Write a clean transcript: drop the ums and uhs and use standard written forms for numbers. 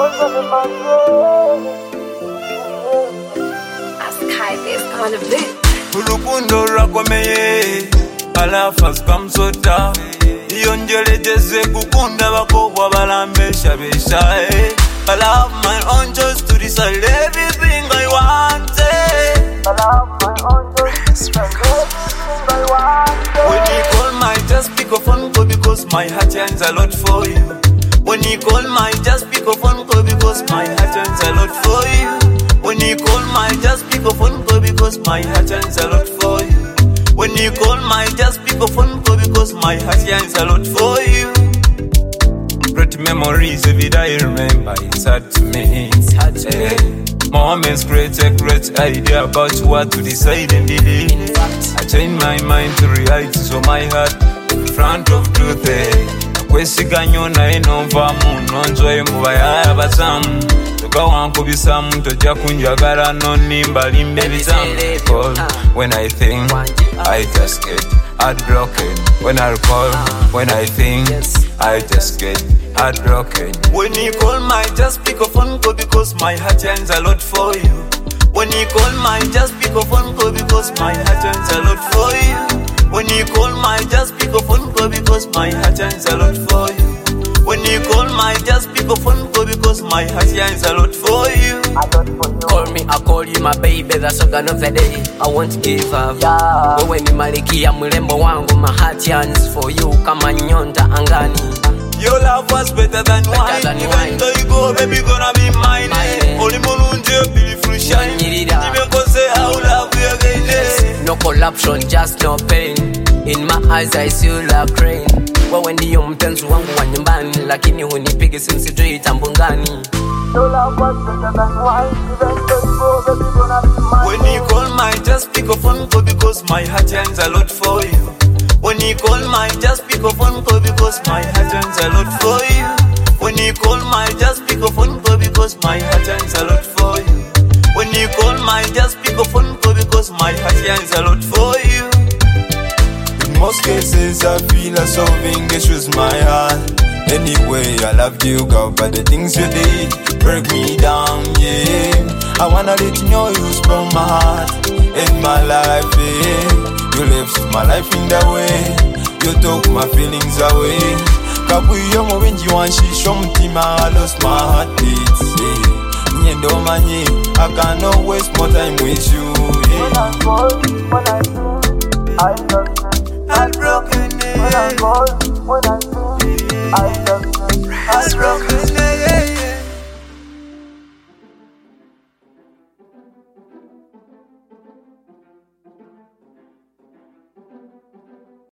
Urukundo rwakomeye alafa skamsota iyo njeleteze kukunda bakobwa balambeshabesha I love my own choice to decide everything I want I love my own choice to decide everything I want When you call my just pick a phone call because my heart yearns a lot for you When you call my just pick a phone call because my heart yearns a lot for you When you call my just pick a phone call because my heart yearns a lot for you When you call my just pick a phone call because my heart yearns a lot for you Great memories every day I remember, it's hard to me Moments create a great idea about what to decide and believe I change my mind to reality so my heart in front of truth Kwesiganyo na enova munonzo mubaya basamu Tukawankubisamu toja kunjagala no nimba limbe bisamu When I think, I just get heartbroken When I recall, when I think, I just get heartbroken When you call my just pick a phone call because my heart yearns a lot for you When you call my just pick a phone call because my heart yearns a lot for you When you call my just pick a phone call because my heart yearns a lot for you When you call my just pick a phone call because my heart yearns a lot for you Call me, I call you my baby, that's organ of the day I won't give up Wewe ni malikia mrembo wangu My heart yearns for you kama nyonta angani Your love was better than wine Even though you go, baby, gonna be mine Only monunje, beautiful shine Even cause say I will love you again No corruption, just no pain In my eyes I see you like rain Wewe ndiyo mpenzi wangu wa nyumbani Lakini hunipigi simsijui tambungani Your love was better than wine Even though you go, baby, gonna be mine When you call my just pick a phone call because my heart yearns a lot for you When you call my just pick a phone call because my heart yearns a lot for you When you call my just pick a phone call because my heart yearns a lot for you When you call my just pick a phone call because my heart yearns a lot for you In most cases I feel I'm solving issues my heart Anyway I loved you girl but the things you did break me down yeah I wanna let you know you spoil my heart in my life yeah You left my life in that way You took my feelings away Kabuyo mwenji wanshisho mtima I lost my heartbeats yeah. Nyendo manye I cannot waste more time with you yeah. When I call, when I sing, I just get heartbroken When I call, when I sing, I just get heartbroken